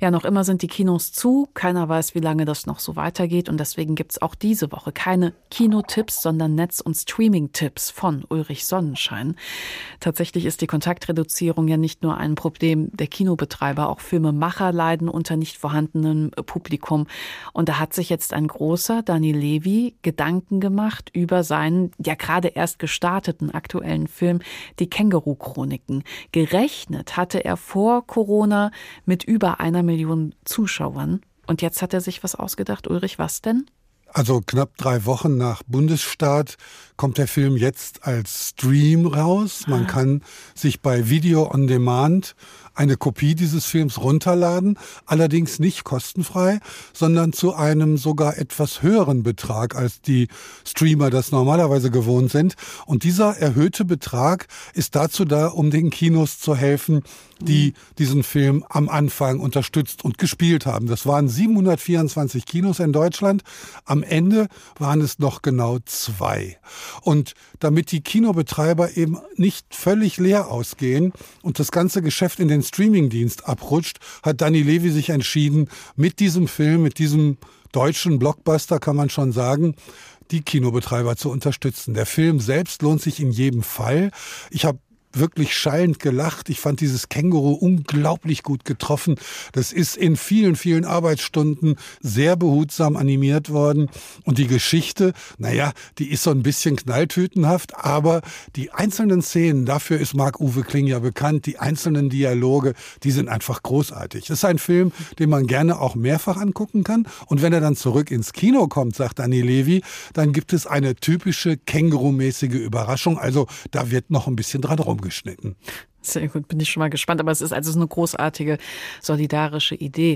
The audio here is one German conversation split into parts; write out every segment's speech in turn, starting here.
Ja, noch immer sind die Kinos zu. Keiner weiß, wie lange das noch so weitergeht. Und deswegen gibt's auch diese Woche keine Kinotipps, sondern Netz- und Streaming-Tipps von Ulrich Sonnenschein. Tatsächlich ist die Kontaktreduzierung ja nicht nur ein Problem der Kinobetreiber. Auch Filmemacher leiden unter nicht vorhandenem Publikum. Und da hat sich jetzt ein großer, Dani Levy, Gedanken gemacht über seinen ja gerade erst gestarteten aktuellen Film Die Känguru-Chroniken. Gerechnet hatte er vor Corona mit über 1 Million Zuschauern. Und jetzt hat er sich was ausgedacht. Ulrich, was denn? Also knapp 3 Wochen nach Bundesstart kommt der Film jetzt als Stream raus. Man kann sich bei Video on Demand eine Kopie dieses Films runterladen, allerdings nicht kostenfrei, sondern zu einem sogar etwas höheren Betrag, als die Streamer das normalerweise gewohnt sind. Und dieser erhöhte Betrag ist dazu da, um den Kinos zu helfen, die diesen Film am Anfang unterstützt und gespielt haben. Das waren 724 Kinos in Deutschland. Am Ende waren es noch genau 2. Und damit die Kinobetreiber eben nicht völlig leer ausgehen und das ganze Geschäft in den Streamingdienst abrutscht, hat Dani Levy sich entschieden, mit diesem Film, mit diesem deutschen Blockbuster, kann man schon sagen, die Kinobetreiber zu unterstützen. Der Film selbst lohnt sich in jedem Fall. Ich habe wirklich schallend gelacht. Ich fand dieses Känguru unglaublich gut getroffen. Das ist in vielen, vielen Arbeitsstunden sehr behutsam animiert worden. Und die Geschichte, die ist so ein bisschen knalltütenhaft, aber die einzelnen Szenen, dafür ist Marc-Uwe Kling ja bekannt, die einzelnen Dialoge, die sind einfach großartig. Das ist ein Film, den man gerne auch mehrfach angucken kann. Und wenn er dann zurück ins Kino kommt, sagt Dani Levy, dann gibt es eine typische Känguru-mäßige Überraschung. Also da wird noch ein bisschen dran rumgeschnitten. Sehr gut, bin ich schon mal gespannt. Aber es ist also eine großartige, solidarische Idee.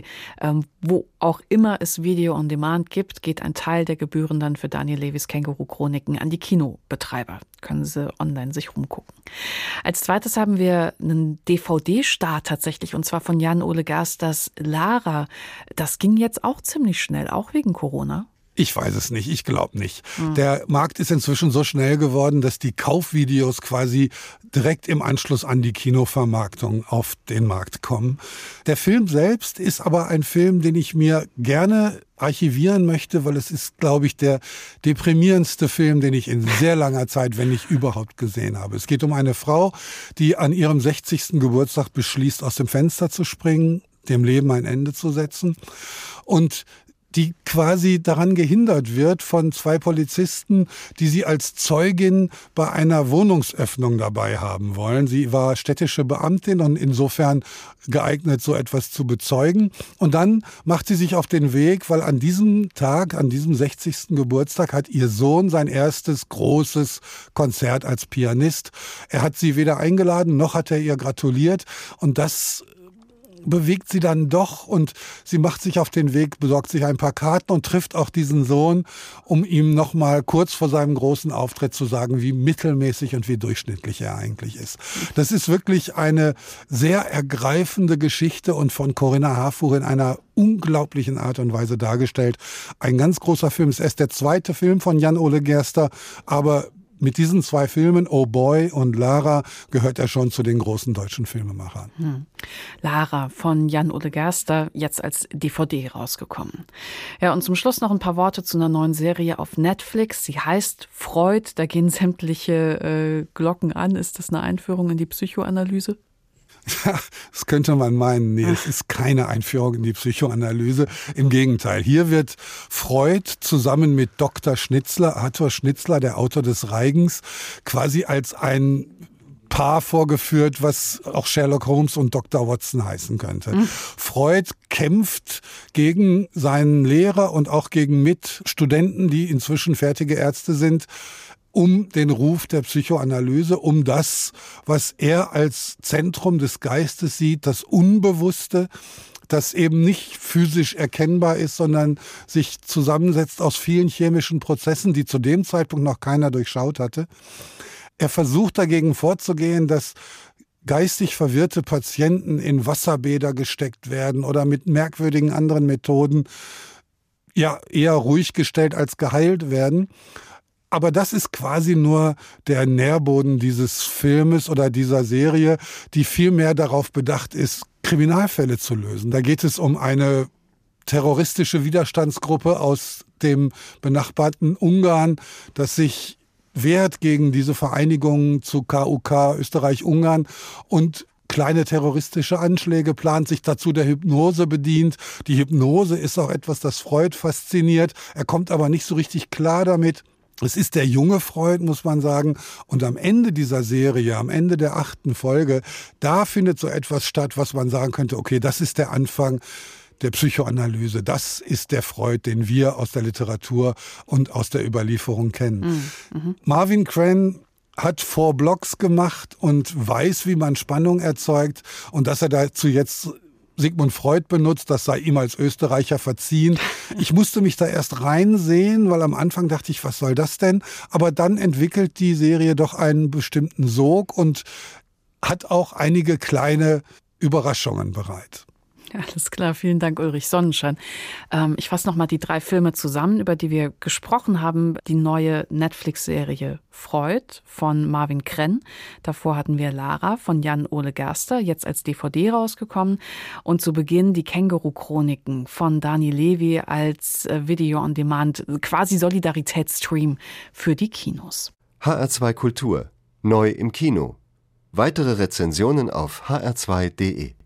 Wo auch immer es Video on Demand gibt, geht ein Teil der Gebühren dann für Dani Levys Känguru-Chroniken an die Kinobetreiber. Können Sie online sich rumgucken. Als zweites haben wir einen DVD-Start tatsächlich, und zwar von Jan-Ole Gersters Lara. Das ging jetzt auch ziemlich schnell, auch wegen Corona. Ich weiß es nicht, ich glaube nicht. Der Markt ist inzwischen so schnell geworden, dass die Kaufvideos quasi direkt im Anschluss an die Kinovermarktung auf den Markt kommen. Der Film selbst ist aber ein Film, den ich mir gerne archivieren möchte, weil es ist, glaube ich, der deprimierendste Film, den ich in sehr langer Zeit, wenn nicht überhaupt, gesehen habe. Es geht um eine Frau, die an ihrem 60. Geburtstag beschließt, aus dem Fenster zu springen, dem Leben ein Ende zu setzen. Und die quasi daran gehindert wird von 2 Polizisten, die sie als Zeugin bei einer Wohnungsöffnung dabei haben wollen. Sie war städtische Beamtin und insofern geeignet, so etwas zu bezeugen. Und dann macht sie sich auf den Weg, weil an diesem Tag, an diesem 60. Geburtstag, hat ihr Sohn sein erstes großes Konzert als Pianist. Er hat sie weder eingeladen, noch hat er ihr gratuliert. Und das bewegt sie dann doch und sie macht sich auf den Weg, besorgt sich ein paar Karten und trifft auch diesen Sohn, um ihm noch mal kurz vor seinem großen Auftritt zu sagen, wie mittelmäßig und wie durchschnittlich er eigentlich ist. Das ist wirklich eine sehr ergreifende Geschichte und von Corinna Harfouch in einer unglaublichen Art und Weise dargestellt. Ein ganz großer Film. Es ist erst der 2. Film von Jan-Ole Gerster, aber mit diesen 2 Filmen, Oh Boy und Lara, gehört er schon zu den großen deutschen Filmemachern. Lara von Jan-Ole Gerster, jetzt als DVD rausgekommen. Ja, und zum Schluss noch ein paar Worte zu einer neuen Serie auf Netflix. Sie heißt Freud, da gehen sämtliche Glocken an. Ist das eine Einführung in die Psychoanalyse? Ja, das könnte man meinen. Nee, es ist keine Einführung in die Psychoanalyse. Im Gegenteil. Hier wird Freud zusammen mit Dr. Schnitzler, Arthur Schnitzler, der Autor des Reigens, quasi als ein Paar vorgeführt, was auch Sherlock Holmes und Dr. Watson heißen könnte. Freud kämpft gegen seinen Lehrer und auch gegen Mitstudenten, die inzwischen fertige Ärzte sind, um den Ruf der Psychoanalyse, um das, was er als Zentrum des Geistes sieht, das Unbewusste, das eben nicht physisch erkennbar ist, sondern sich zusammensetzt aus vielen chemischen Prozessen, die zu dem Zeitpunkt noch keiner durchschaut hatte. Er versucht dagegen vorzugehen, dass geistig verwirrte Patienten in Wasserbäder gesteckt werden oder mit merkwürdigen anderen Methoden ja eher ruhig gestellt als geheilt werden. Aber das ist quasi nur der Nährboden dieses Filmes oder dieser Serie, die viel mehr darauf bedacht ist, Kriminalfälle zu lösen. Da geht es um eine terroristische Widerstandsgruppe aus dem benachbarten Ungarn, das sich wehrt gegen diese Vereinigung zu KUK Österreich-Ungarn und kleine terroristische Anschläge plant, sich dazu der Hypnose bedient. Die Hypnose ist auch etwas, das Freud fasziniert. Er kommt aber nicht so richtig klar damit. Es ist der junge Freud, muss man sagen. Und am Ende dieser Serie, am Ende der 8. Folge, da findet so etwas statt, was man sagen könnte, okay, das ist der Anfang der Psychoanalyse. Das ist der Freud, den wir aus der Literatur und aus der Überlieferung kennen. Mhm. Marvin Cran hat 4 Blocks gemacht und weiß, wie man Spannung erzeugt. Und dass er dazu jetzt Sigmund Freud benutzt, das sei ihm als Österreicher verziehen. Ich musste mich da erst reinsehen, weil am Anfang dachte ich, was soll das denn? Aber dann entwickelt die Serie doch einen bestimmten Sog und hat auch einige kleine Überraschungen bereit. Alles klar, vielen Dank, Ulrich Sonnenschein. Ich fasse nochmal die 3 Filme zusammen, über die wir gesprochen haben. Die neue Netflix-Serie Freud von Marvin Cran. Davor hatten wir Lara von Jan-Ole Gerster, jetzt als DVD rausgekommen. Und zu Beginn die Känguru-Chroniken von Dani Levy als Video on Demand, quasi Solidaritätsstream für die Kinos. HR2 Kultur, neu im Kino. Weitere Rezensionen auf hr2.de